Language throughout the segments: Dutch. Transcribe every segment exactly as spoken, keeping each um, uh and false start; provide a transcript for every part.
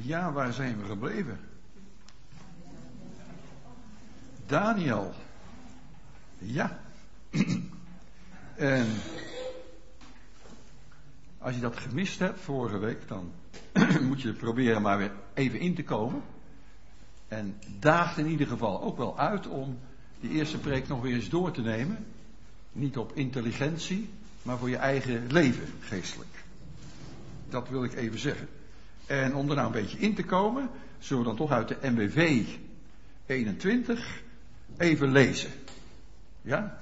Ja, waar zijn we gebleven? Daniel. Ja. En als je dat gemist hebt vorige week, dan moet je proberen maar weer even in te komen. En daagt in ieder geval ook wel uit om die eerste preek nog weer eens door te nemen. Niet op intelligentie, maar voor je eigen leven geestelijk. Dat wil ik even zeggen. En om er nou een beetje in te komen, zullen we dan toch uit de M W V eenentwintig even lezen. Ja?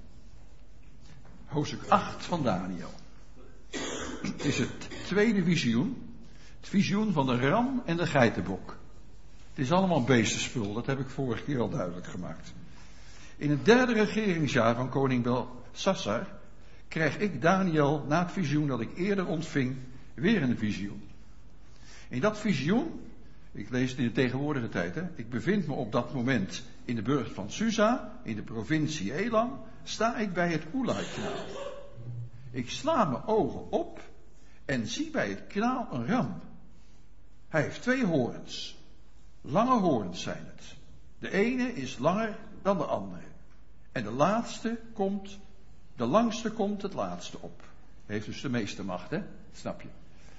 Hoofdstuk acht van Daniel. Het is het tweede visioen. Het visioen van de ram en de geitenbok. Het is allemaal beestenspul, dat heb ik vorige keer al duidelijk gemaakt. In het derde regeringsjaar van koning Belsassar krijg ik Daniel na het visioen dat ik eerder ontving weer een visioen. In dat visioen, ik lees het in de tegenwoordige tijd, hè, ik bevind me op dat moment in de burcht van Susa, in de provincie Elam, sta ik bij het Ulai-kanaal. Ik sla mijn ogen op en zie bij het kanaal een ram. Hij heeft twee hoorns. Lange hoorns zijn het. De ene is langer dan de andere. En de laatste komt, de langste komt het laatste op. Hij heeft dus de meeste macht, hè? Snap je?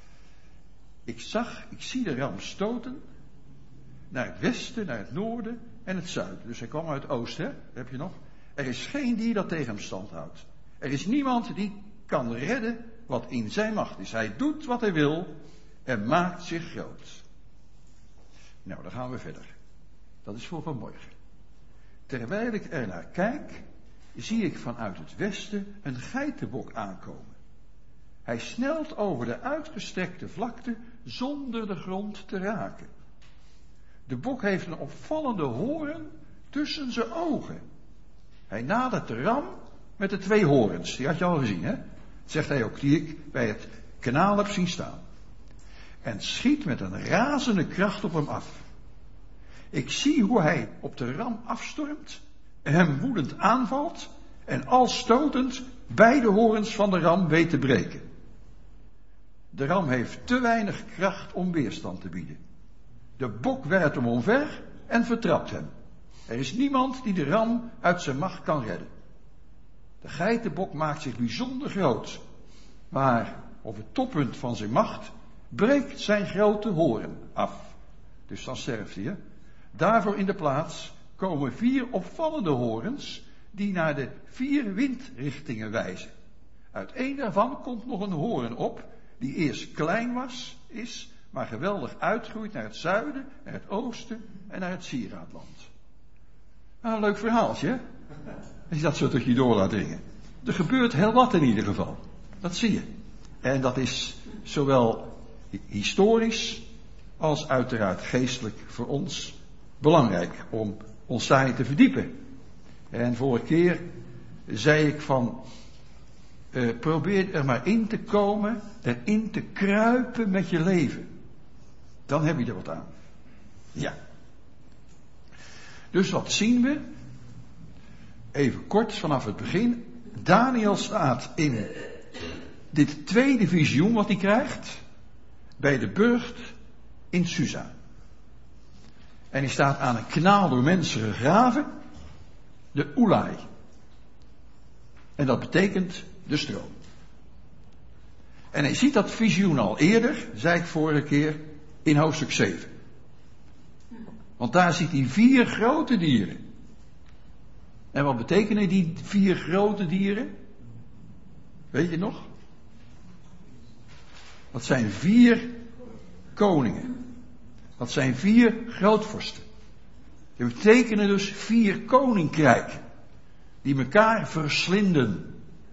Ik zag, ik zie de ram stoten naar het westen, naar het noorden en het zuiden. Dus hij kwam uit het oosten, hè? Dat heb je nog. Er is geen dier dat tegen hem stand houdt. Er is niemand die kan redden wat in zijn macht is. Hij doet wat hij wil en maakt zich groot. Nou, dan gaan we verder. Dat is voor vanmorgen. Terwijl ik er naar kijk, zie ik vanuit het westen een geitenbok aankomen. Hij snelt over de uitgestrekte vlakte zonder de grond te raken. De bok heeft een opvallende hoorn tussen zijn ogen. Hij nadert de ram met de twee horens. Die had je al gezien, hè? Dat zegt hij ook, die ik bij het kanaal heb zien staan. En schiet met een razende kracht op hem af. Ik zie hoe hij op de ram afstormt, hem woedend aanvalt en al stotend beide horens van de ram weet te breken. De ram heeft te weinig kracht om weerstand te bieden. De bok werpt hem omver en vertrapt hem. Er is niemand die de ram uit zijn macht kan redden. De geitenbok maakt zich bijzonder groot, maar op het toppunt van zijn macht breekt zijn grote hoorn af. Dus dan sterft hij, hè? Daarvoor in de plaats komen vier opvallende horens die naar de vier windrichtingen wijzen. Uit één daarvan komt nog een hoorn op die eerst klein was, is, maar geweldig uitgroeit naar het zuiden, naar het oosten en naar het sieraadland. Nou, een leuk verhaaltje, hè? Als je dat zo tot je door laat dringen. Er gebeurt heel wat in ieder geval. Dat zie je. En dat is zowel historisch als uiteraard geestelijk voor ons belangrijk om ons daarin te verdiepen. En vorige keer zei ik van, uh, probeer er maar in te komen, erin te kruipen met je leven. Dan heb je er wat aan. Ja. Dus wat zien we? Even kort vanaf het begin. Daniel staat in dit tweede visioen wat hij krijgt bij de burcht in Susa. En hij staat aan een kanaal door mensen gegraven, de Ulai. En dat betekent de stroom. En hij ziet dat visioen al eerder, zei ik vorige keer, in hoofdstuk zeven. Want daar ziet hij vier grote dieren. En wat betekenen die vier grote dieren? Weet je nog? Dat zijn vier koningen. Dat zijn vier grootvorsten. Die betekenen dus vier koninkrijken. Die elkaar verslinden.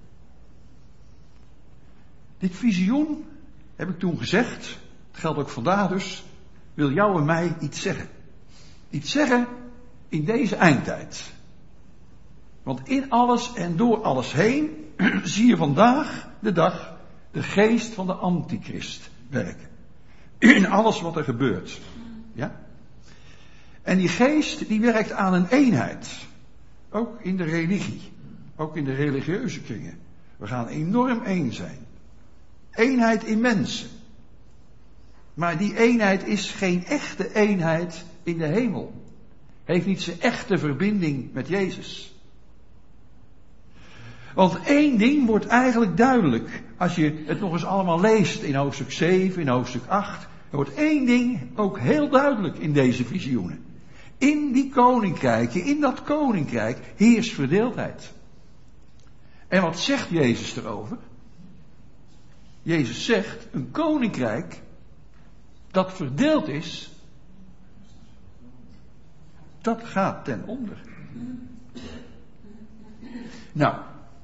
Dit visioen, heb ik toen gezegd, het geldt ook vandaag dus, wil jou en mij iets zeggen. Iets zeggen in deze eindtijd. Want in alles en door alles heen zie je vandaag de dag de geest van de antichrist werken. In alles wat er gebeurt. Ja? En die geest die werkt aan een eenheid. Ook in de religie. Ook in de religieuze kringen. We gaan enorm één zijn. Eenheid in mensen. Maar die eenheid is geen echte eenheid in de hemel. Heeft niet zijn echte verbinding met Jezus. Want één ding wordt eigenlijk duidelijk. Als je het nog eens allemaal leest in hoofdstuk zeven, in hoofdstuk acht. Er wordt één ding ook heel duidelijk in deze visioenen. In die koninkrijken, in dat koninkrijk, heerst verdeeldheid. En wat zegt Jezus erover? Jezus zegt, een koninkrijk dat verdeeld is, dat gaat ten onder. Nou,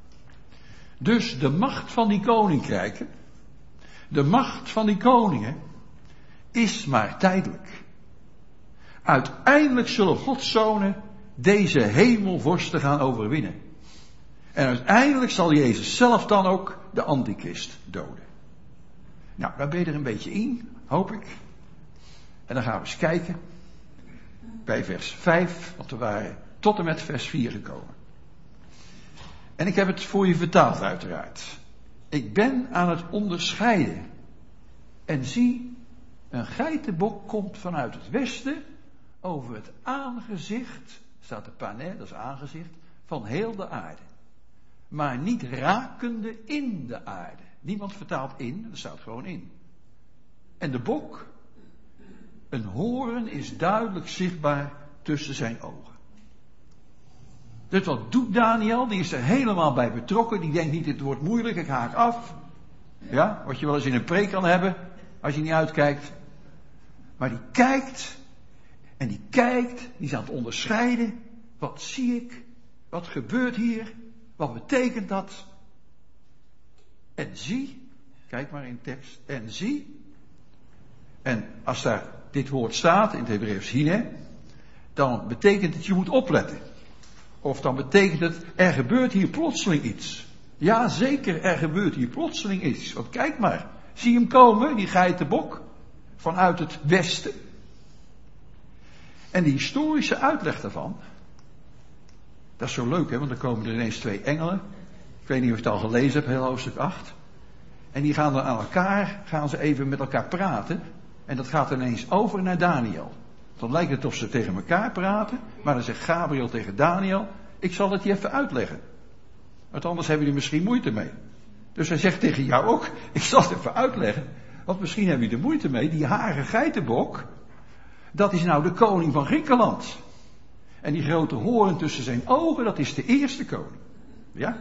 dus de macht van die koninkrijken, de macht van die koningen, is maar tijdelijk. Uiteindelijk zullen Gods zonen deze hemelvorsten gaan overwinnen. En uiteindelijk zal Jezus zelf dan ook de antichrist doden. Nou, daar ben je er een beetje in, hoop ik. En dan gaan we eens kijken bij vers vijf, want we waren tot en met vers vier gekomen. En ik heb het voor je vertaald uiteraard. Ik ben aan het onderscheiden. En zie, een geitenbok komt vanuit het westen over het aangezicht, staat de panè, dat is aangezicht, van heel de aarde. Maar niet rakende in de aarde. Niemand vertaalt in, er staat gewoon in. En de bok, een hoorn is duidelijk zichtbaar tussen zijn ogen. Dus wat doet Daniel? Die is er helemaal bij betrokken. Die denkt niet, het wordt moeilijk, ik haak af. Ja, wat je wel eens in een preek kan hebben, als je niet uitkijkt. Maar die kijkt, en die kijkt, die is aan het onderscheiden. Wat zie ik? Wat gebeurt hier? Wat betekent dat? En zie, kijk maar in de tekst, en zie. En als daar dit woord staat, in het Hebreeuws hine, dan betekent het je moet opletten. Of dan betekent het, er gebeurt hier plotseling iets. Ja, zeker, er gebeurt hier plotseling iets. Want kijk maar, zie hem komen, die geitenbok, vanuit het westen. En die historische uitleg daarvan, dat is zo leuk, hè, want dan komen er ineens twee engelen. Ik weet niet of je het al gelezen hebt, heel hoofdstuk acht. En die gaan dan aan elkaar, gaan ze even met elkaar praten. En dat gaat ineens over naar Daniel. Dan lijkt het of ze tegen elkaar praten, maar dan zegt Gabriel tegen Daniel, ik zal het je even uitleggen. Want anders hebben jullie misschien moeite mee. Dus hij zegt tegen jou ook, ik zal het even uitleggen. Want misschien hebben jullie er moeite mee, die harige geitenbok, dat is nou de koning van Griekenland. En die grote hoorn tussen zijn ogen, dat is de eerste koning. Ja?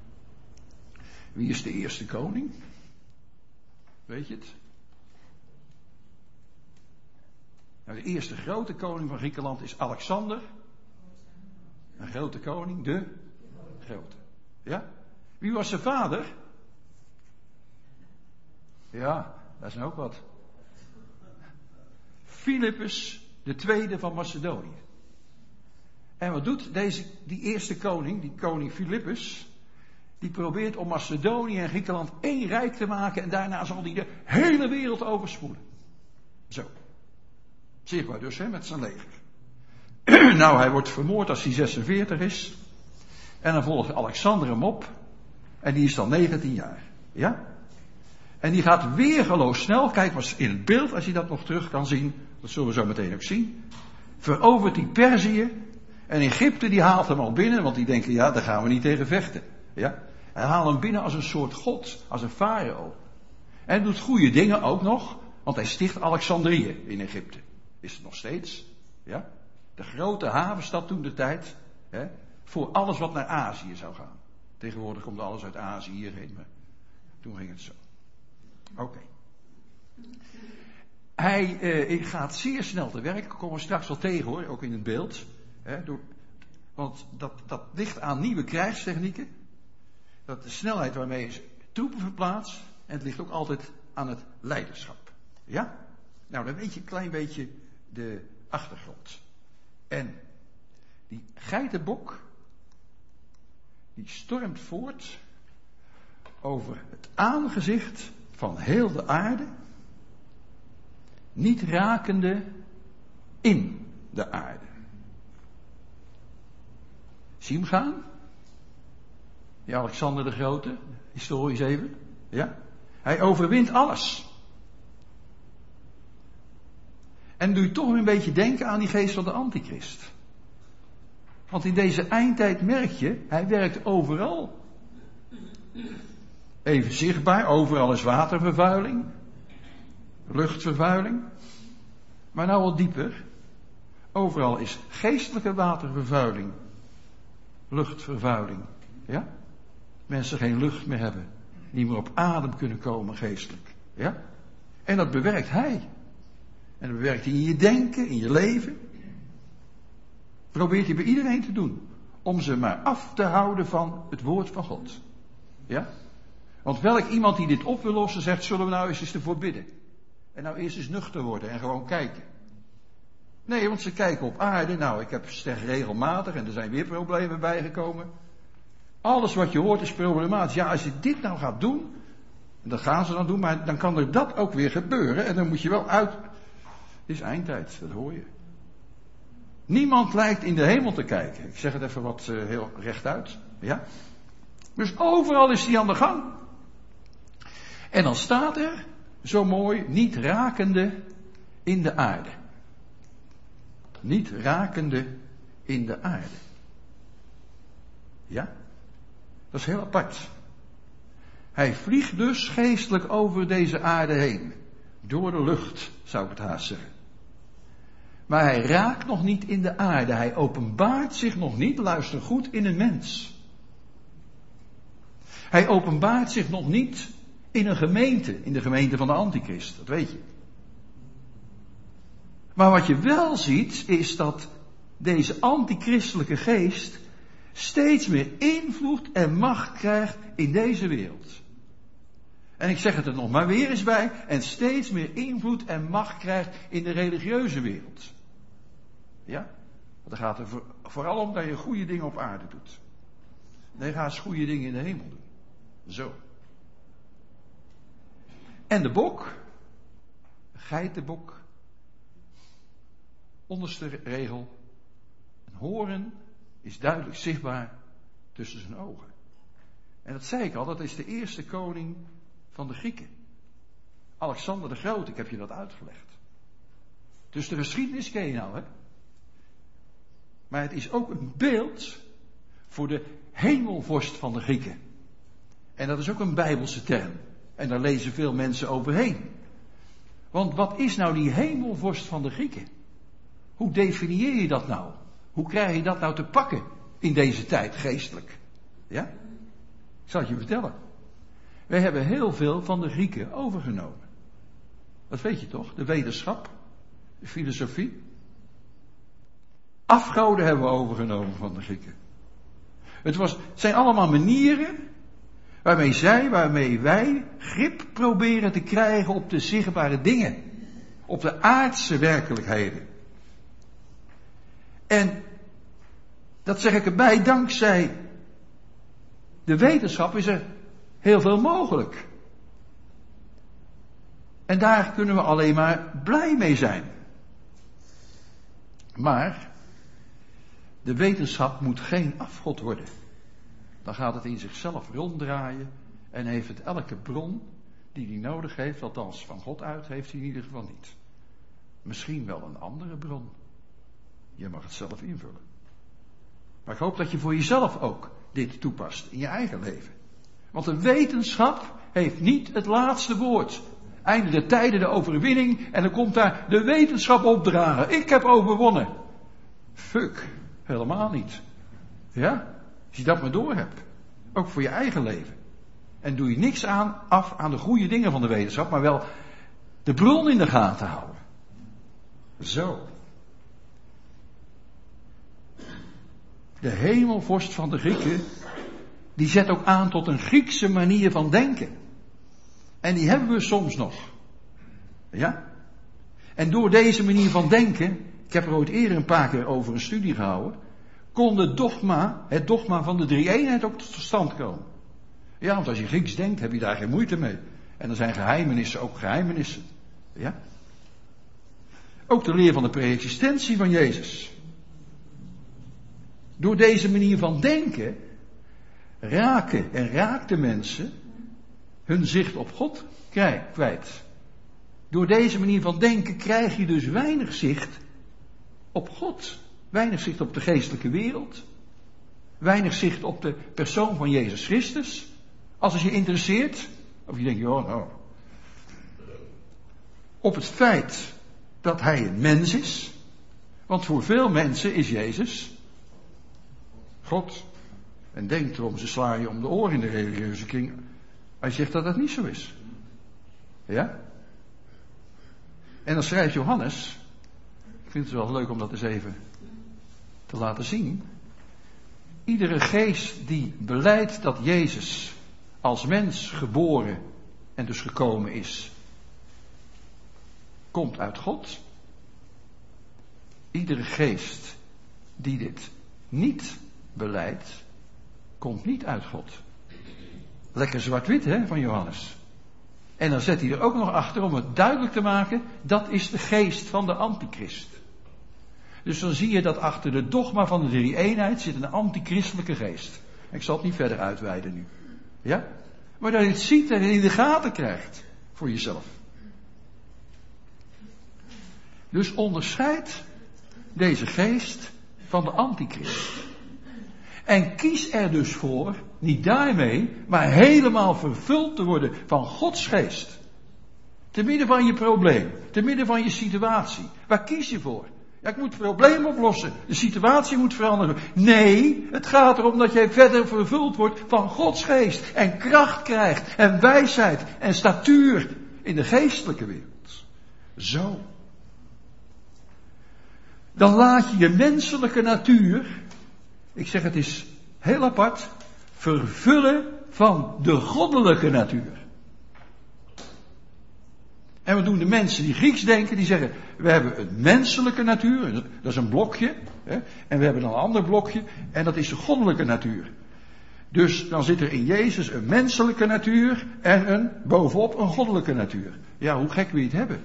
Wie is de eerste koning? Weet je het? Nou, de eerste grote koning van Griekenland is Alexander. Een grote koning, de grote. Ja? Wie was zijn vader? Ja, dat is nou ook wat. Philippus, de tweede van Macedonië. En wat doet deze, die eerste koning, die koning Philippus? Die probeert om Macedonië en Griekenland één rijk te maken en daarna zal hij de hele wereld overspoelen. Zo. Zichtbaar dus, hè, met zijn leger. Nou, hij wordt vermoord als hij zesenveertig is. En dan volgt Alexander hem op. En die is dan negentien jaar. Ja? En die gaat weergeloos snel. Kijk maar in het beeld, als je dat nog terug kan zien. Dat zullen we zo meteen ook zien. Verovert hij Perzië. En Egypte die haalt hem al binnen. Want die denken, ja, daar gaan we niet tegen vechten. Ja? Hij haalt hem binnen als een soort god. Als een farao. En hij doet goede dingen ook nog. Want hij sticht Alexandrië in Egypte. Is het nog steeds. Ja? De grote havenstad toen de tijd. Hè, voor alles wat naar Azië zou gaan. Tegenwoordig komt alles uit Azië hierheen. Maar toen ging het zo. Oké. Okay. Hij eh, gaat zeer snel te werk. Komen we straks wel tegen hoor. Ook in het beeld. Hè, door, want dat, dat ligt aan nieuwe krijgstechnieken. Dat de snelheid waarmee je troepen verplaatst. En het ligt ook altijd aan het leiderschap. Ja? Nou, dan weet je een klein beetje de achtergrond. En die geitenbok, die stormt voort over het aangezicht van heel de aarde, niet rakende in de aarde. Zie hem gaan? Die Alexander de Grote, historisch even. Ja? Hij overwint alles. En doe je toch een beetje denken aan die geest van de antichrist. Want in deze eindtijd merk je, hij werkt overal. Even zichtbaar, overal is watervervuiling, luchtvervuiling. Maar nou wat dieper, overal is geestelijke watervervuiling, luchtvervuiling. Ja? Mensen geen lucht meer hebben, niet meer op adem kunnen komen geestelijk. Ja? En dat bewerkt hij. En dat bewerkt hij in je denken, in je leven. Probeert hij bij iedereen te doen. Om ze maar af te houden van het woord van God. Ja? Want welk iemand die dit op wil lossen zegt, zullen we nou eens eens ervoor bidden. En nou eerst eens nuchter worden en gewoon kijken. Nee, want ze kijken op aarde. Nou, ik heb zeg regelmatig en er zijn weer problemen bijgekomen. Alles wat je hoort is problematisch. Ja, als je dit nou gaat doen, en dat gaan ze dan doen, maar dan kan er dat ook weer gebeuren. En dan moet je wel uit. Het is eindtijd, dat hoor je. Niemand lijkt in de hemel te kijken. Ik zeg het even wat uh, heel rechtuit. Ja? Dus overal is hij aan de gang. En dan staat er, zo mooi, niet rakende in de aarde. Niet rakende in de aarde. Ja? Dat is heel apart. Hij vliegt dus geestelijk over deze aarde heen. Door de lucht, zou ik het haast zeggen. Maar hij raakt nog niet in de aarde. Hij openbaart zich nog niet, luister goed, in een mens. Hij openbaart zich nog niet in een gemeente. In de gemeente van de antichrist, dat weet je. Maar wat je wel ziet, is dat deze antichristelijke geest steeds meer invloed en macht krijgt in deze wereld. En ik zeg het er nog maar weer eens bij, en steeds meer invloed en macht krijgt in de religieuze wereld. Ja? Want dan gaat er voor, vooral om dat je goede dingen op aarde doet. Nee, ga eens goede dingen in de hemel doen. Zo. En de bok, de geitenbok, onderste regel, een hoorn is duidelijk zichtbaar tussen zijn ogen. En dat zei ik al, dat is de eerste koning van de Grieken. Alexander de Grote, ik heb je dat uitgelegd. Dus de geschiedenis ken je nou, hè? Maar het is ook een beeld voor de hemelvorst van de Grieken. En dat is ook een Bijbelse term. En daar lezen veel mensen overheen. Want wat is nou die hemelvorst van de Grieken? Hoe definieer je dat nou? Hoe krijg je dat nou te pakken in deze tijd geestelijk? Ja? Ik zal het je vertellen. Wij hebben heel veel van de Grieken overgenomen. Dat weet je toch? De wetenschap, de filosofie. Afgoden hebben we overgenomen van de Grieken. Het, was, het zijn allemaal manieren waarmee zij, waarmee wij grip proberen te krijgen op de zichtbare dingen. Op de aardse werkelijkheden. En dat zeg ik erbij, dankzij de wetenschap is er heel veel mogelijk. En daar kunnen we alleen maar blij mee zijn. Maar de wetenschap moet geen afgod worden. Dan gaat het in zichzelf ronddraaien en heeft het elke bron die hij nodig heeft, althans van God uit, heeft hij in ieder geval niet. Misschien wel een andere bron. Je mag het zelf invullen. Maar ik hoop dat je voor jezelf ook dit toepast in je eigen leven. Want de wetenschap heeft niet het laatste woord. Einde der tijden de overwinning en dan komt daar de wetenschap opdragen. Ik heb overwonnen. Fuck, helemaal niet. Ja? Als je dat maar door hebt. Ook voor je eigen leven. En doe je niks aan, af aan de goede dingen van de wetenschap, maar wel de bron in de gaten houden. Zo. De hemelvorst van de Grieken, die zet ook aan tot een Griekse manier van denken. En die hebben we soms nog. Ja? En door deze manier van denken, ik heb er ooit eerder een paar keer over een studie gehouden, kon het dogma, het dogma van de drie-eenheid ook tot stand komen. Ja, want als je Grieks denkt, heb je daar geen moeite mee. En dan zijn geheimenissen ook geheimenissen. Ja? Ook de leer van de pre-existentie van Jezus. Door deze manier van denken raken en raakten mensen hun zicht op God kwijt. Door deze manier van denken krijg je dus weinig zicht op God. Weinig zicht op de geestelijke wereld. Weinig zicht op de persoon van Jezus Christus. Als het je interesseert, of je denkt, ja nou, op het feit dat hij een mens is. Want voor veel mensen is Jezus God. En denk erom, ze slaan je om de oren in de religieuze kring. Hij zegt dat dat niet zo is. Ja? En dan schrijft Johannes, ik vind het wel leuk om dat eens even te laten zien. Iedere geest die belijdt dat Jezus als mens geboren en dus gekomen is, komt uit God. Iedere geest die dit niet belijdt, komt niet uit God. Lekker zwart-wit, hè, van Johannes. En dan zet hij er ook nog achter om het duidelijk te maken, dat is de geest van de antichrist. Dus dan zie je dat achter de dogma van de drie-eenheid zit een antichristelijke geest. Ik zal het niet verder uitweiden nu. Ja? Maar dat je het ziet en in de gaten krijgt voor jezelf. Dus onderscheid deze geest van de antichrist. En kies er dus voor, niet daarmee, maar helemaal vervuld te worden van Gods geest. Te midden van je probleem, te midden van je situatie. Waar kies je voor? Ja, ik moet het probleem oplossen. De situatie moet veranderen. Nee, het gaat erom dat jij verder vervuld wordt van Gods geest. En kracht krijgt, en wijsheid, en statuur in de geestelijke wereld. Zo. Dan laat je je menselijke natuur, ik zeg het is heel apart, vervullen van de goddelijke natuur. En wat doen de mensen die Grieks denken? Die zeggen, we hebben een menselijke natuur, dat is een blokje. Hè, en we hebben dan een ander blokje, en dat is de goddelijke natuur. Dus dan zit er in Jezus een menselijke natuur en een, bovenop een goddelijke natuur. Ja, hoe gek wil je het hebben?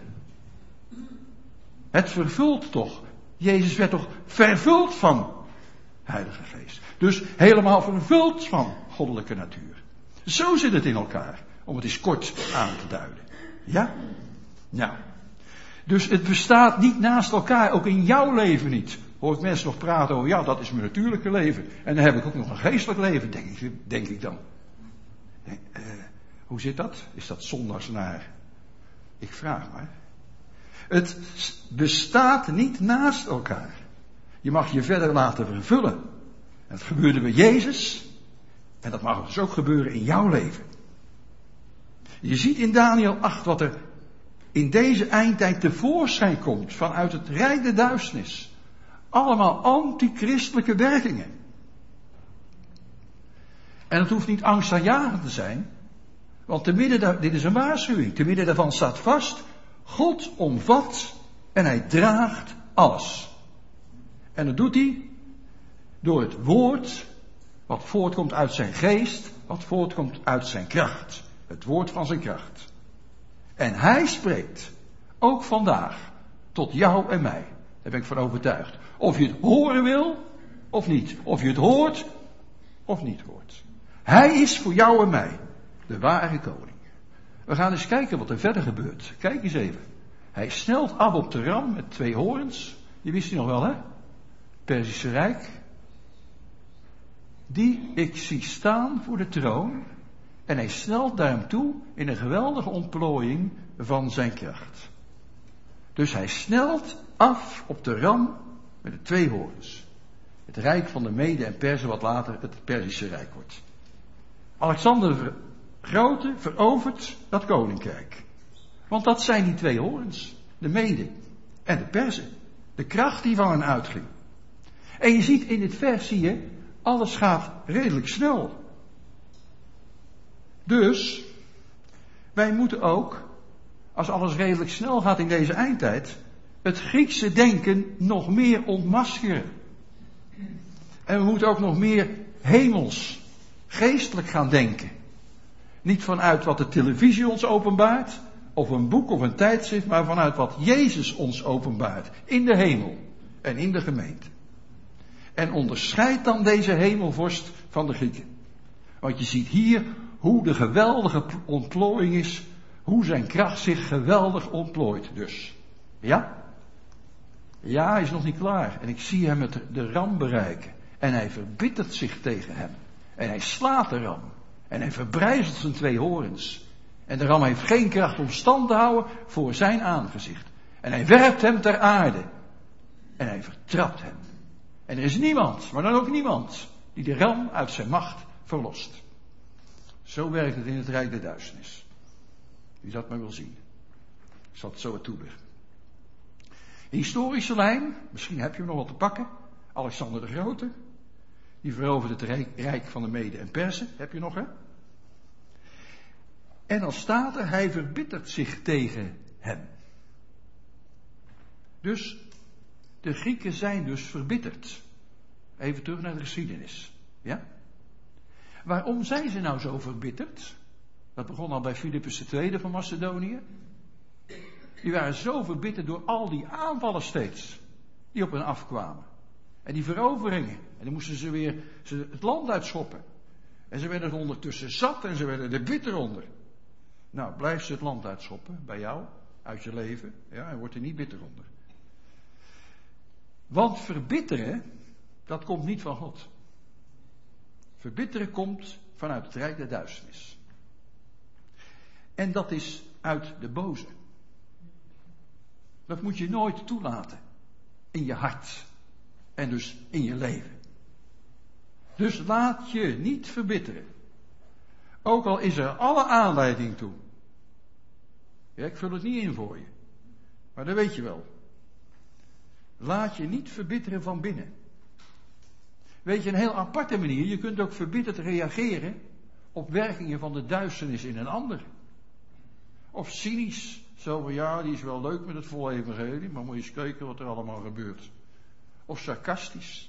Het vervult toch. Jezus werd toch vervuld van Heilige Geest. Dus helemaal vervuld van goddelijke natuur. Zo zit het in elkaar, om het eens kort aan te duiden. Ja? Nou. Dus het bestaat niet naast elkaar, ook in jouw leven niet. Hoort mensen nog praten over, ja, dat is mijn natuurlijke leven. En dan heb ik ook nog een geestelijk leven, denk ik, denk ik dan. Eh, hoe zit dat? Is dat zondags naar? Ik vraag maar. Het bestaat niet naast elkaar. Je mag je verder laten vervullen. En het gebeurde bij Jezus. En dat mag dus ook gebeuren in jouw leven. Je ziet in Daniël acht wat er in deze eindtijd tevoorschijn komt vanuit het rijk der duisternis. Allemaal antichristelijke werkingen. En het hoeft niet angstaanjagend te zijn. Want te midden daar, dit is een waarschuwing. Te midden daarvan staat vast, God omvat en hij draagt alles. En dat doet hij door het woord wat voortkomt uit zijn geest, wat voortkomt uit zijn kracht. Het woord van zijn kracht. En hij spreekt, ook vandaag, tot jou en mij. Daar ben ik van overtuigd. Of je het horen wil, of niet. Of je het hoort, of niet hoort. Hij is voor jou en mij de ware koning. We gaan eens kijken wat er verder gebeurt. Kijk eens even. Hij snelt af op de ram met twee hoorns. Die wist u nog wel, hè? Perzische Rijk. Die ik zie staan voor de troon. En hij snelt naar hem toe in een geweldige ontplooiing van zijn kracht. Dus hij snelt af op de ram met de twee hoorns. Het rijk van de Mede en Perzen, wat later het Perzische Rijk wordt. Alexander de Grote verovert dat koninkrijk. Want dat zijn die twee hoorns. De Mede en de Perzen. De kracht die van hen uitging. En je ziet in dit vers, zie je, alles gaat redelijk snel. Dus, wij moeten ook, als alles redelijk snel gaat in deze eindtijd, het Griekse denken nog meer ontmaskeren. En we moeten ook nog meer hemels, geestelijk gaan denken. Niet vanuit wat de televisie ons openbaart, of een boek of een tijdschrift, maar vanuit wat Jezus ons openbaart. In de hemel en in de gemeente. En onderscheid dan deze hemelvorst van de Grieken. Want je ziet hier hoe de geweldige ontplooiing is Hoe zijn kracht zich geweldig ontplooit dus. Ja? Ja, hij is nog niet klaar. En ik zie hem het, de ram bereiken. En hij verbittert zich tegen hem. En hij slaat de ram. En hij verbrijzelt zijn twee horens. En de ram heeft geen kracht om stand te houden voor zijn aangezicht. En hij werpt hem ter aarde. En hij vertrapt hem. En er is niemand, maar dan ook niemand, die de ram uit zijn macht verlost. Zo werkt het in het Rijk der Duisternis. Wie dat maar wil zien. Ik zal het zo wat toelichten. De historische lijn, misschien heb je hem nog wat te pakken. Alexander de Grote. Die veroverde het rijk, rijk van de Meden en Perzen. Heb je nog, hè? En dan staat er, hij verbittert zich tegen hem. Dus, de Grieken zijn dus verbitterd. Even terug naar de geschiedenis. Ja? Waarom zijn ze nou zo verbitterd? Dat begon al bij Philippus de Tweede van Macedonië. Die waren zo verbitterd door al die aanvallen steeds. Die op hen afkwamen. En die veroveringen. En dan moesten ze weer ze het land uitschoppen. En ze werden er ondertussen zat en ze werden er bitter onder. Nou, blijf ze het land uitschoppen, bij jou, uit je leven. Ja, en word er niet bitter onder. Want verbitteren, dat komt niet van God. Verbitteren komt vanuit het Rijk der Duisternis. En dat is uit de boze. Dat moet je nooit toelaten. In je hart. En dus in je leven. Dus laat je niet verbitteren. Ook al is er alle aanleiding toe. Ja, ik vul het niet in voor je. Maar dat weet je wel. Laat je niet verbitteren van binnen. Weet je, een heel aparte manier. Je kunt ook verbitterd reageren op werkingen van de duisternis in een ander. Of cynisch. Zo van, ja, die is wel leuk met het volle evangelie, maar moet je eens kijken wat er allemaal gebeurt. Of sarcastisch.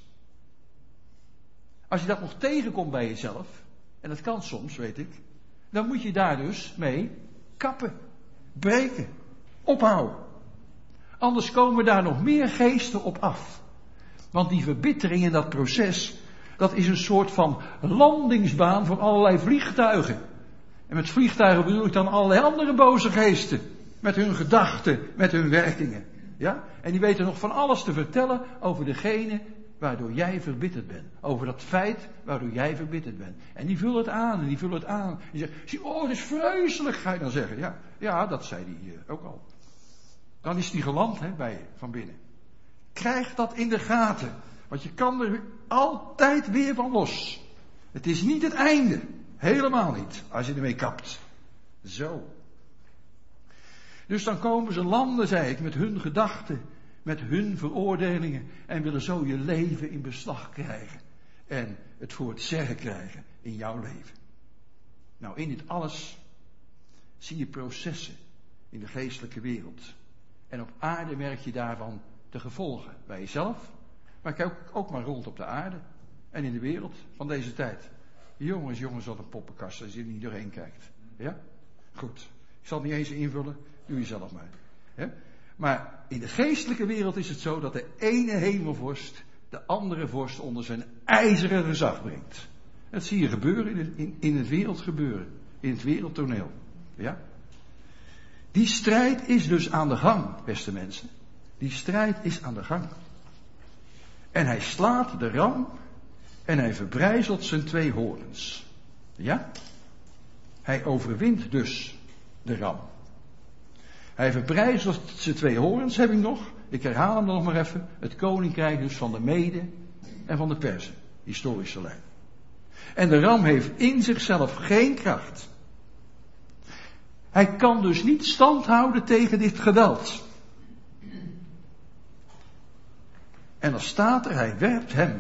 Als je dat nog tegenkomt bij jezelf, en dat kan soms, weet ik, dan moet je daar dus mee kappen, breken, ophouden. Anders komen daar nog meer geesten op af. Want die verbittering in dat proces, dat is een soort van landingsbaan voor allerlei vliegtuigen. En met vliegtuigen bedoel ik dan allerlei andere boze geesten. Met hun gedachten, met hun werkingen. Ja? En die weten nog van alles te vertellen over degene waardoor jij verbitterd bent. Over dat feit waardoor jij verbitterd bent. En die vullen het aan en die vullen het aan. Die zeggen, oh, het is vreselijk, ga je dan zeggen. Ja, ja dat zei hij ook al. Dan is die geland hè, bij je, van binnen. Krijg dat in de gaten. Want je kan er altijd weer van los. Het is niet het einde. Helemaal niet. Als je ermee kapt. Zo. Dus dan komen ze landen, zei ik, met hun gedachten, met hun veroordelingen en willen zo je leven in beslag krijgen. En het voor het zeggen krijgen in jouw leven. Nou, in dit alles zie je processen in de geestelijke wereld. En op aarde merk je daarvan de gevolgen bij jezelf, maar kijk ook, ook maar rond op de aarde en in de wereld van deze tijd. Jongens, jongens, wat een poppenkast als je er niet doorheen kijkt. Ja? Goed. Ik zal het niet eens invullen, doe je zelf maar. He? Maar in de geestelijke wereld is het zo dat de ene hemelvorst de andere vorst onder zijn ijzeren gezag brengt. Dat zie je gebeuren in het, in, in het wereldgebeuren, in het wereldtoneel. Ja? Die strijd is dus aan de gang, beste mensen. Die strijd is aan de gang. En hij slaat de ram en hij verbrijzelt zijn twee horens. Ja? Hij overwint dus de ram. Hij verbrijzelt zijn twee horens, heb ik nog. Ik herhaal hem dan nog maar even. Het koninkrijk dus van de Meden en van de Perzen. Historische lijn. En de ram heeft in zichzelf geen kracht. Hij kan dus niet stand houden tegen dit geweld. En dan staat er, hij werpt hem.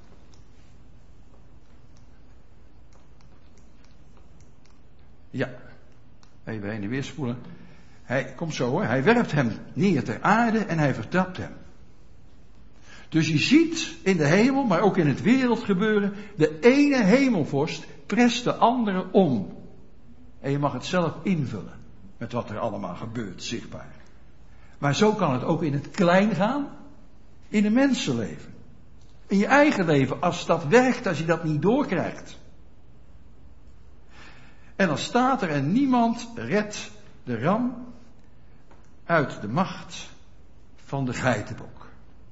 Ja, even heen en weer spoelen. Hij komt zo hoor, hij werpt hem neer ter aarde en hij vertrapt hem. Dus je ziet in de hemel, maar ook in het wereldgebeuren, de ene hemelvorst prest de andere om. En je mag het zelf invullen met wat er allemaal gebeurt, zichtbaar. Maar zo kan het ook in het klein gaan, in een mensenleven. In je eigen leven, als dat werkt, als je dat niet doorkrijgt. En dan staat er en niemand redt de ram uit de macht van de geitenbok.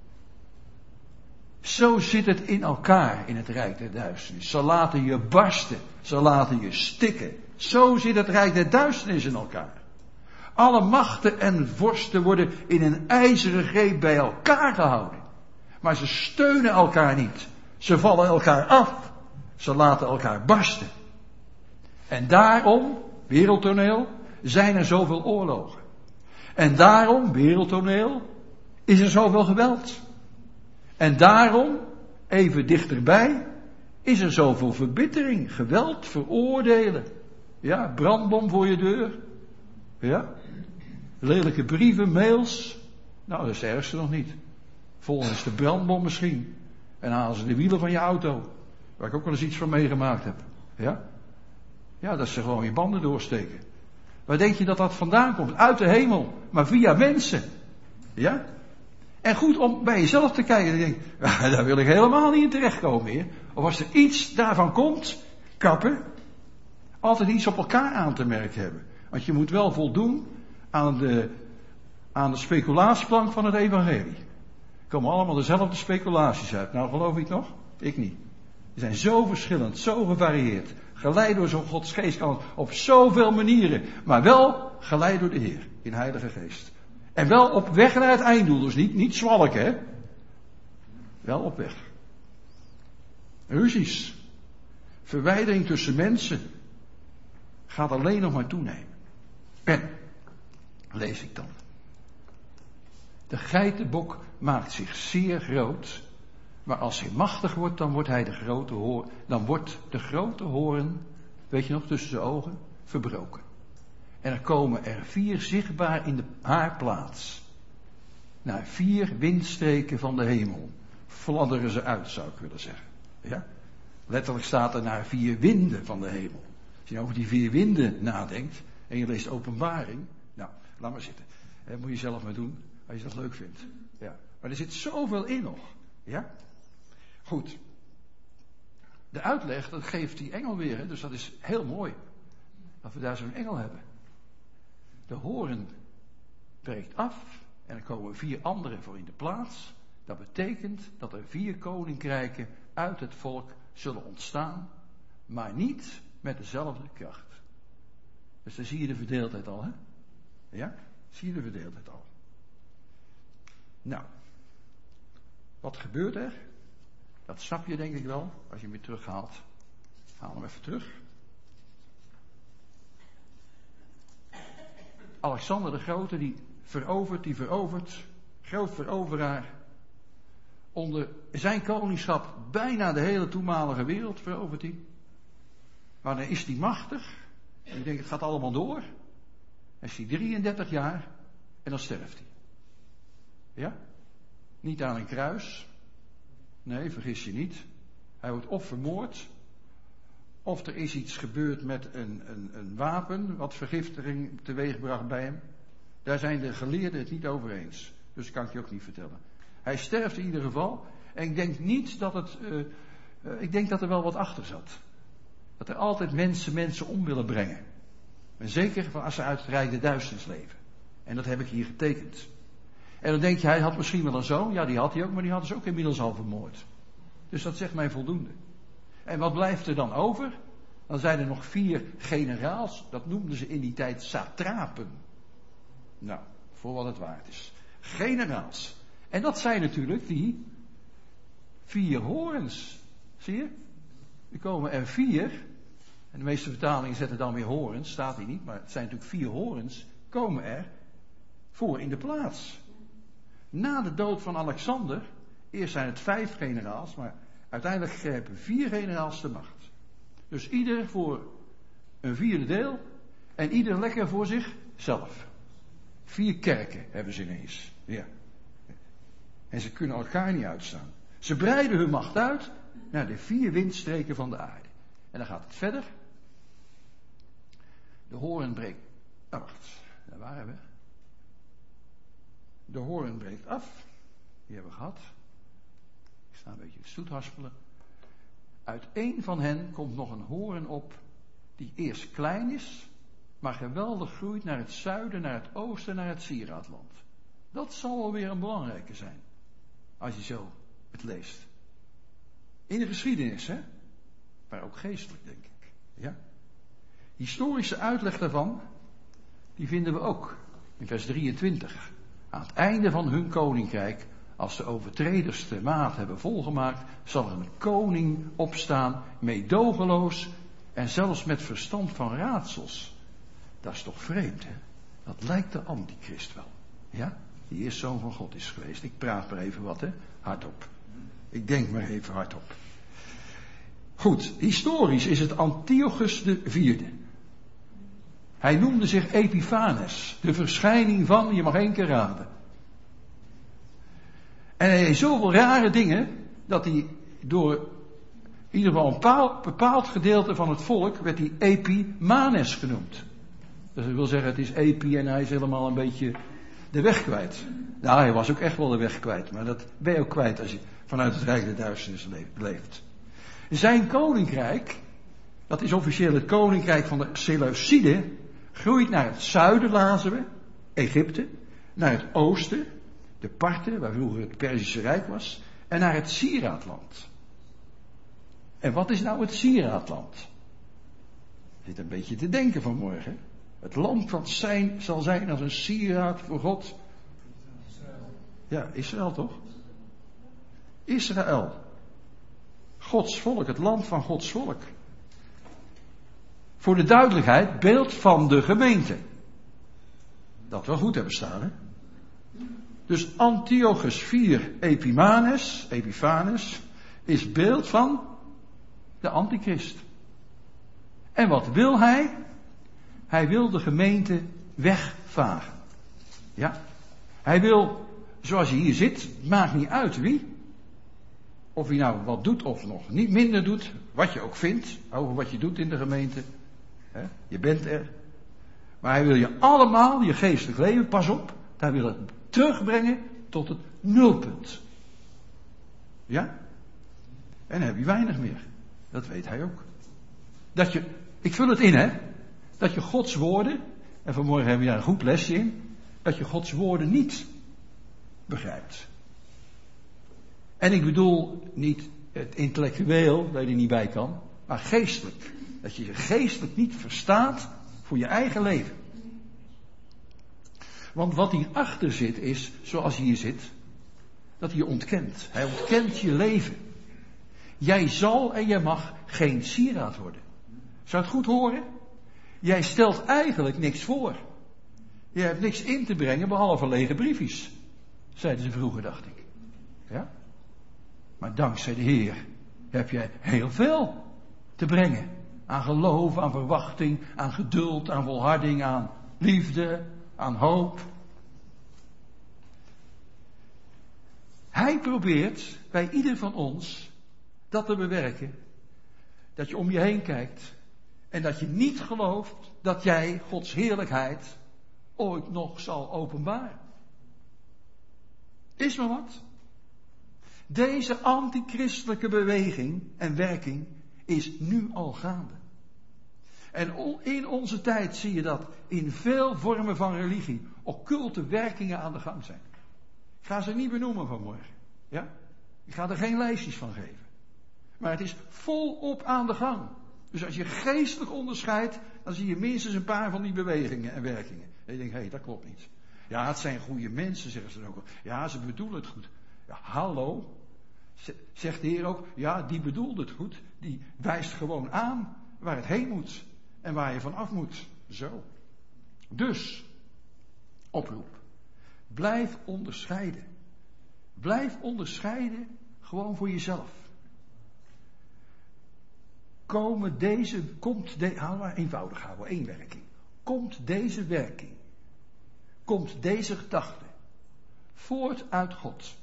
Zo zit het in elkaar in het rijk der duisternis. Ze laten je barsten, ze laten je stikken. Zo zit het rijk der duisternis in elkaar. Alle machten en vorsten worden in een ijzeren greep bij elkaar gehouden. Maar ze steunen elkaar niet. Ze vallen elkaar af. Ze laten elkaar barsten. En daarom, wereldtoneel, zijn er zoveel oorlogen. En daarom, wereldtoneel, is er zoveel geweld. En daarom, even dichterbij, is er zoveel verbittering, geweld, veroordelen. Ja, brandbom voor je deur. Ja, lelijke brieven, mails. Nou, dat is het ergste nog niet. Volgens de brandbom misschien. En halen ze de wielen van je auto. Waar ik ook wel eens iets van meegemaakt heb. Ja? Ja, dat ze gewoon je banden doorsteken. Waar denk je dat dat vandaan komt? Uit de hemel. Maar via mensen. Ja? En goed om bij jezelf te kijken. En je denkt, ja, daar wil ik helemaal niet in terechtkomen, heer. Of als er iets daarvan komt, kappen. Altijd iets op elkaar aan te merken hebben. Want je moet wel voldoen aan de, aan de speculatieplank van het evangelie. Er komen allemaal dezelfde speculaties uit. Nou, geloof ik nog? Ik niet. Die zijn zo verschillend, zo gevarieerd. Geleid door zo'n Gods geest kan het op zoveel manieren. Maar wel geleid door de Heer, in Heilige Geest. En wel op weg naar het einddoel. Dus niet, niet zwalken, hè. Wel op weg. Ruzies. Verwijdering tussen mensen. Gaat alleen nog maar toenemen. En, lees ik dan. De geitenbok maakt zich zeer groot. Maar als hij machtig wordt, dan wordt hij de grote hoorn. Dan wordt de grote hoorn, weet je nog, tussen zijn ogen, verbroken. En er komen er vier zichtbaar in de, haar plaats. Naar vier windstreken van de hemel. Fladderen ze uit, zou ik willen zeggen. Ja? Letterlijk staat er naar vier winden van de hemel. Als je over die vier winden nadenkt, en je leest Openbaring. Nou, laat maar zitten. Dat moet je zelf maar doen, als je dat leuk vindt. Ja. Maar er zit zoveel in nog. Ja? Goed. De uitleg, dat geeft die engel weer. Hè? Dus dat is heel mooi. Dat we daar zo'n engel hebben. De hoorn breekt af. En er komen vier anderen voor in de plaats. Dat betekent dat er vier koninkrijken uit het volk zullen ontstaan. Maar niet met dezelfde kracht. Dus dan zie je de verdeeldheid al, hè? Ja? Zie je de verdeeldheid al. Nou. Wat gebeurt er? Dat snap je denk ik wel, als je hem weer terughaalt. Haal hem even terug. Alexander de Grote, die verovert, die verovert. Groot veroveraar. Onder zijn koningschap bijna de hele toenmalige wereld verovert hij. Maar dan is hij machtig. En je denkt, het gaat allemaal door. Dan is hij drieëndertig jaar en dan sterft hij. Ja? Niet aan een kruis. Nee, vergis je niet. Hij wordt of vermoord. Of er is iets gebeurd met een, een, een wapen. Wat vergiftiging teweegbracht bij hem. Daar zijn de geleerden het niet over eens. Dus dat kan ik je ook niet vertellen. Hij sterft in ieder geval. En ik denk niet dat het... Uh, uh, ik denk dat er wel wat achter zat. Dat er altijd mensen mensen om willen brengen. En zeker als ze uit het rijk der duisternis leven. En dat heb ik hier getekend. En dan denk je, hij had misschien wel een zoon. Ja, die had hij ook, maar die hadden ze ook inmiddels al vermoord. Dus dat zegt mij voldoende. En wat blijft er dan over? Dan zijn er nog vier generaals. Dat noemden ze in die tijd satrapen. Nou, voor wat het waard is. Generaals. En dat zijn natuurlijk die vier hoorns. Zie je? Er komen er vier. En de meeste vertalingen zetten dan weer hoorns. Staat hier niet, maar het zijn natuurlijk vier hoorns. Komen er voor in de plaats. Na de dood van Alexander, eerst zijn het vijf generaals, maar uiteindelijk grepen vier generaals de macht. Dus ieder voor een vierde deel en ieder lekker voor zichzelf. Vier kerken hebben ze ineens. Ja. En ze kunnen elkaar niet uitstaan. Ze breiden hun macht uit naar de vier windstreken van de aarde. En dan gaat het verder. De hoorn breekt. Ah, wacht, daar waren we. De hoorn breekt af. Die hebben we gehad. Ik sta een beetje stoethaspelen. Uit één van hen komt nog een hoorn op die eerst klein is maar geweldig groeit naar het zuiden, naar het oosten, naar het sieraadland. Dat zal wel weer een belangrijke zijn, als je zo het leest. In de geschiedenis, hè? Maar ook geestelijk, denk ik. Ja? Historische uitleg daarvan, die vinden we ook in vers drieëntwintig. Aan het einde van hun koninkrijk, als de overtreders de maat hebben volgemaakt, zal er een koning opstaan, meedogenloos en zelfs met verstand van raadsels. Dat is toch vreemd, hè? Dat lijkt de antichrist wel. Ja? Die eerst zoon van God is geweest. Ik praat maar even wat, hè? Hardop. Ik denk maar even hardop. Goed, historisch is het Antiochus de vierde. Hij noemde zich Epiphanes, de verschijning van, je mag één keer raden. En hij deed zoveel rare dingen, dat hij door in ieder geval een bepaald, bepaald gedeelte van het volk, werd hij Epimanes genoemd. Dus dat wil zeggen, het is Epi en hij is helemaal een beetje de weg kwijt. Nou, hij was ook echt wel de weg kwijt, maar dat ben je ook kwijt als je vanuit het Rijk der Duisternis leeft. Zijn koninkrijk, dat is officieel het koninkrijk van de Seleuciden, groeit naar het zuiden, lazen we, Egypte, naar het oosten, de Parthen, waar vroeger het Perzische Rijk was, en naar het Sieraadland. En wat is nou het Sieraadland? Je zit een beetje te denken vanmorgen. Het land dat zijn, zal zijn als een sieraad voor God. Ja, Israël toch? Israël. Gods volk, het land van Gods volk. Voor de duidelijkheid, beeld van de gemeente. Dat we goed hebben staan, hè? Dus Antiochus vier Epimanes, Epiphanes, is beeld van de antichrist. En wat wil hij? Hij wil de gemeente wegvagen. Ja? Hij wil, zoals je hier zit, het maakt niet uit wie. Of hij nou wat doet of nog niet minder doet, wat je ook vindt over wat je doet in de gemeente. He, je bent er. Maar hij wil je allemaal, je geestelijk leven, pas op, hij wil het terugbrengen tot het nulpunt. Ja? En dan heb je weinig meer. Dat weet hij ook. Dat je, ik vul het in hè, dat je Gods woorden, en vanmorgen hebben we daar een goed lesje in, dat je Gods woorden niet begrijpt. En ik bedoel niet het intellectueel, dat je er niet bij kan, maar geestelijk. Dat je je geestelijk niet verstaat voor je eigen leven. Want wat hierachter zit is, zoals je hier zit, dat hij je ontkent. Hij ontkent je leven. Jij zal en jij mag geen sieraad worden. Zou het goed horen? Jij stelt eigenlijk niks voor. Je hebt niks in te brengen behalve lege briefjes. Zeiden ze vroeger, dacht ik. Ja? Maar dankzij de Heer heb je heel veel te brengen. Aan geloof, aan verwachting, aan geduld, aan volharding, aan liefde, aan hoop. Hij probeert bij ieder van ons dat te bewerken. Dat je om je heen kijkt en dat je niet gelooft dat jij Gods heerlijkheid ooit nog zal openbaren. Is maar wat. Deze antichristelijke beweging en werking is nu al gaande. En in onze tijd zie je dat in veel vormen van religie occulte werkingen aan de gang zijn. Ik ga ze niet benoemen vanmorgen. Ja? Ik ga er geen lijstjes van geven. Maar het is volop aan de gang. Dus als je geestelijk onderscheidt, dan zie je minstens een paar van die bewegingen en werkingen. En je denkt, hé, hey, dat klopt niet. Ja, het zijn goede mensen, zeggen ze dan ook. Ja, ze bedoelen het goed. Ja, hallo. Zegt de Heer ook, ja, die bedoelt het goed. Die wijst gewoon aan waar het heen moet. En waar je van af moet. Zo. Dus, oproep. Blijf onderscheiden. Blijf onderscheiden gewoon voor jezelf. Komen deze, komt de, haal maar eenvoudig houden, één werking. Komt deze werking, komt deze gedachte voort uit God?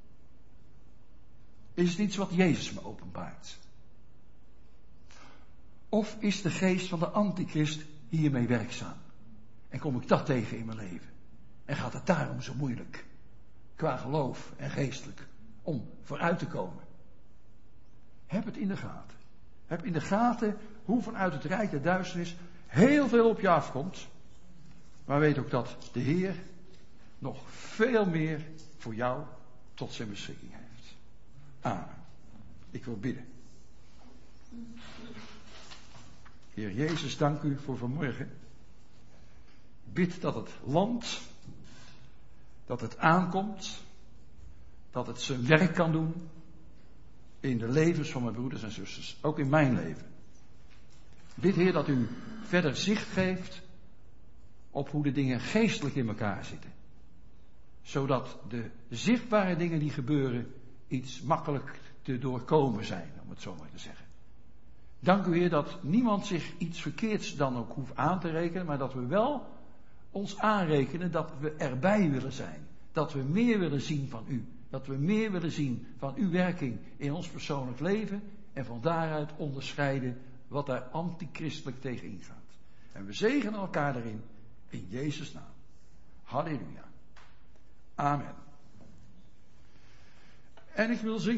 Is het iets wat Jezus me openbaart? Of is de geest van de antichrist hiermee werkzaam? En kom ik dat tegen in mijn leven? En gaat het daarom zo moeilijk? Qua geloof en geestelijk. Om vooruit te komen. Heb het in de gaten. Heb in de gaten hoe vanuit het Rijk der Duisternis heel veel op je afkomt. Maar weet ook dat de Heer nog veel meer voor jou tot zijn beschikking heeft. Amen. Ik wil bidden. Heer Jezus, dank u voor vanmorgen. Bid dat het land, dat het aankomt, dat het zijn werk kan doen in de levens van mijn broeders en zusters, ook in mijn leven. Bid, Heer, dat u verder zicht geeft op hoe de dingen geestelijk in elkaar zitten. Zodat de zichtbare dingen die gebeuren iets makkelijk te doorkomen zijn, om het zo maar te zeggen. Dank u, Heer, dat niemand zich iets verkeerds dan ook hoeft aan te rekenen, maar dat we wel ons aanrekenen dat we erbij willen zijn. Dat we meer willen zien van u. Dat we meer willen zien van uw werking in ons persoonlijk leven en van daaruit onderscheiden wat daar antichristelijk tegen ingaat. En we zegenen elkaar daarin in Jezus' naam. Halleluja. Amen. En ik wil zingen.